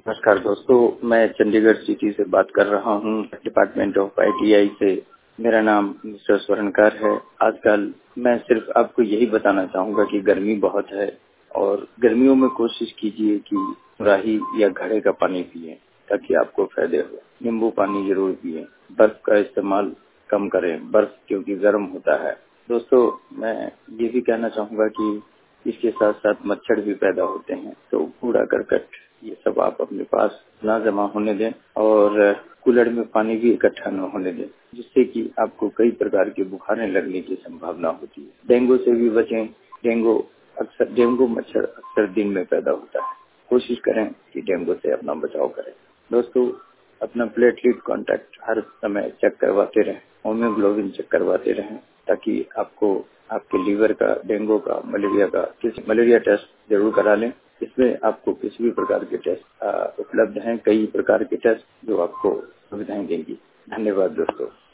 नमस्कार दोस्तों, मैं चंडीगढ़ सिटी से बात कर रहा हूँ, डिपार्टमेंट ऑफ आईटीआई से। मेरा नाम मिस्टर स्वर्णकार है। आजकल मैं सिर्फ आपको यही बताना चाहूँगा कि गर्मी बहुत है और गर्मियों में कोशिश कीजिए कि सुराही या घड़े का पानी पिए ताकि आपको फायदे हो। नींबू पानी जरूर पिए। बर्फ का इस्तेमाल कम करें, बर्फ क्योंकि गर्म होता है। दोस्तों, मैं ये भी कहना चाहूँगा कि इसके साथ साथ मच्छर भी पैदा होते हैं, तो कूड़ा करकट ये सब आप अपने पास ना जमा होने दें और कूलर में पानी भी इकट्ठा न होने दें, जिससे कि आपको कई प्रकार के बुखारें लगने की संभावना होती है। डेंगू से भी बचें। डेंगू मच्छर अक्सर दिन में पैदा होता है। कोशिश करें कि डेंगू से अपना बचाव करें। दोस्तों, अपना प्लेटलेट कांटेक्ट हर समय चेक करवाते रहें, होमोग्लोबिन चेक करवाते रहें, ताकि आपको आपके लीवर का, डेंगू का, मलेरिया टेस्ट जरूर करा लें। इसमें आपको किसी भी प्रकार के टेस्ट उपलब्ध हैं, कई प्रकार के टेस्ट जो आपको सुविधाएं देंगी। धन्यवाद दोस्तों।